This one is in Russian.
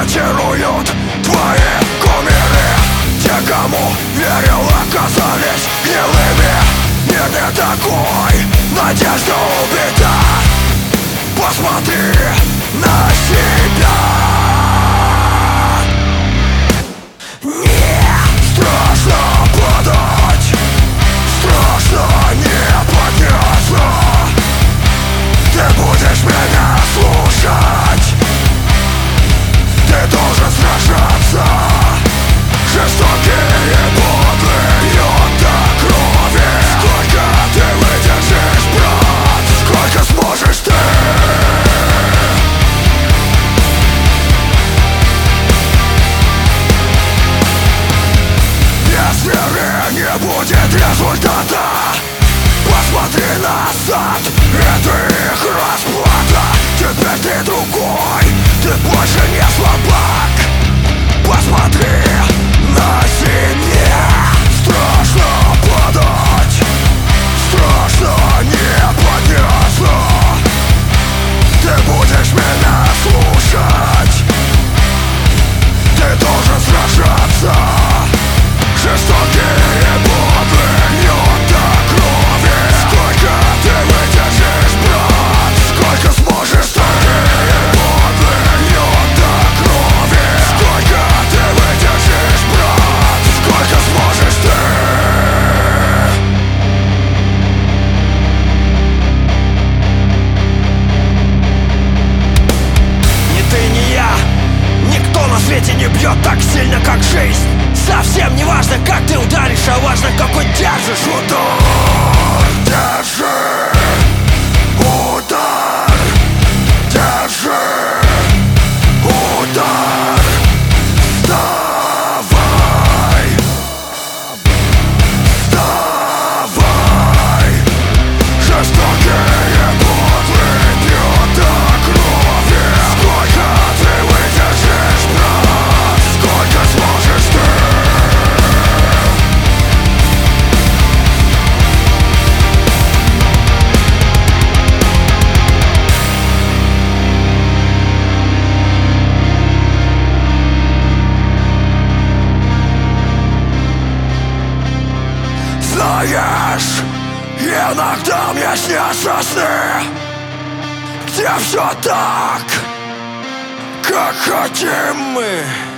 чаруют твои кумиры. Те, кому верил, оказались гнилыми. Мир не такой, надежда убита. Посмотри на себя. Не страшно падать, страшно не подняться. Ты будешь меня слушать. Ты должен сражаться. Жестокие и подлые бьют до крови. Сколько ты выдержишь, брат? Сколько сможешь ты? Без веры не будет результата. Посмотри назад, это их расплата. Теперь ты другой, ты больше не слабак. Посмотри на себя. Страшно падать, страшно не подняться. Ты будешь меня слушать. Ты должен сражаться. Жестокие и подлые бьют до крови. Сколько ты выдержишь, брат? Сколько сможешь ты? Подлые бьют до крови. Сколько ты выдержишь, брат? Сколько сможешь ты? Ни ты, ни я, никто на свете не бьет так сильно, как жизнь. Совсем не важно, как ты ударишь, а важно, какой держишь удар. Держи удар, держи удар. Вставай, вставай. Жестокие подлые бьют до крови. Сколько ты выдержишь, брат? Сколько сможешь ты? Знаешь, иногда мне снятся сны, где все так, как хотим мы.